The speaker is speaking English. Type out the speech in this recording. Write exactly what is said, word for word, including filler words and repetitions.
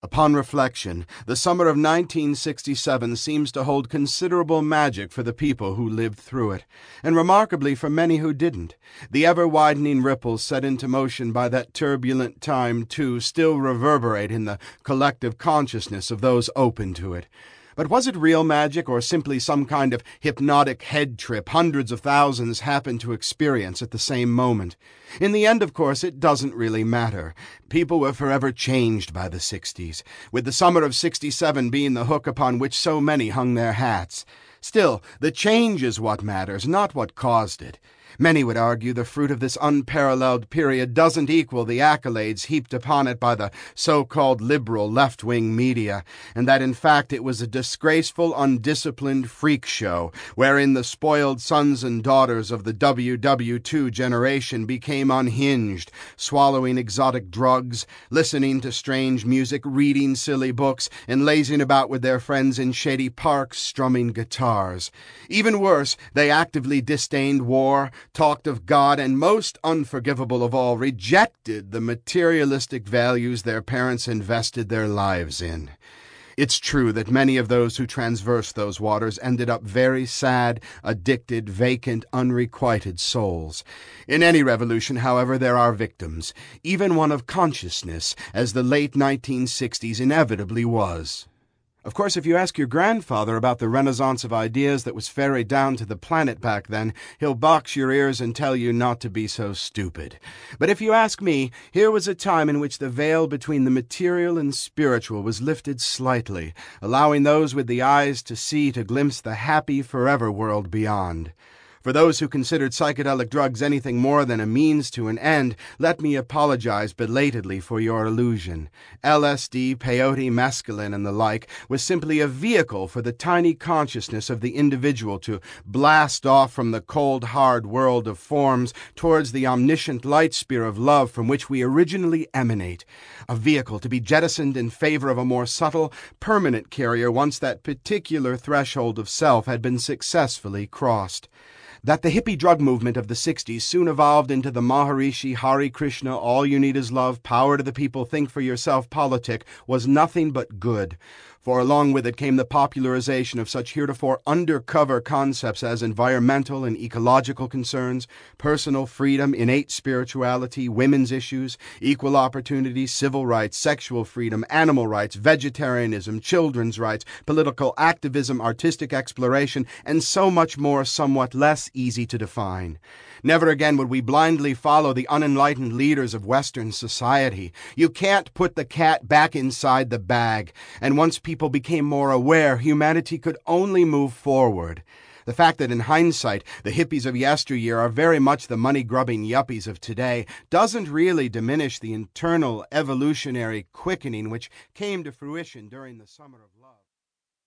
Upon reflection, the summer of nineteen sixty-seven seems to hold considerable magic for the people who lived through it, and remarkably for many who didn't. The ever-widening ripples set into motion by that turbulent time, too, still reverberate in the collective consciousness of those open to it. But was it real magic, or simply some kind of hypnotic head trip hundreds of thousands happened to experience at the same moment? In the end, of course, it doesn't really matter. People were forever changed by the sixties, with the summer of sixty-seven being the hook upon which so many hung their hats. Still, the change is what matters, not what caused it. Many would argue the fruit of this unparalleled period doesn't equal the accolades heaped upon it by the so-called liberal left-wing media, and that in fact it was a disgraceful, undisciplined freak show, wherein the spoiled sons and daughters of the W W two generation became unhinged, swallowing exotic drugs, listening to strange music, reading silly books, and lazing about with their friends in shady parks strumming guitars. Even worse, they actively disdained war, talked of God, and most unforgivable of all, rejected the materialistic values their parents invested their lives in. It's true that many of those who transversed those waters ended up very sad, addicted, vacant, unrequited souls. In any revolution, however, there are victims, even one of consciousness, as the late nineteen sixties inevitably was. Of course, if you ask your grandfather about the renaissance of ideas that was ferried down to the planet back then, he'll box your ears and tell you not to be so stupid. But if you ask me, here was a time in which the veil between the material and spiritual was lifted slightly, allowing those with the eyes to see to glimpse the happy forever world beyond. For those who considered psychedelic drugs anything more than a means to an end, let me apologize belatedly for your illusion. L S D, peyote, mescaline, and the like was simply a vehicle for the tiny consciousness of the individual to blast off from the cold, hard world of forms towards the omniscient light sphere of love from which we originally emanate. A vehicle to be jettisoned in favor of a more subtle, permanent carrier once that particular threshold of self had been successfully crossed. That the hippie drug movement of the sixties soon evolved into the Maharishi Hare Krishna all you need is love, power to the people, think for yourself politic was nothing but good. For along with it came the popularization of such heretofore undercover concepts as environmental and ecological concerns, personal freedom, innate spirituality, women's issues, equal opportunity, civil rights, sexual freedom, animal rights, vegetarianism, children's rights, political activism, artistic exploration, and so much more somewhat less easy to define. Never again would we blindly follow the unenlightened leaders of Western society. You can't put the cat back inside the bag, and once people became more aware, humanity could only move forward. The fact that in hindsight the hippies of yesteryear are very much the money-grubbing yuppies of today doesn't really diminish the internal evolutionary quickening which came to fruition during the Summer of Love.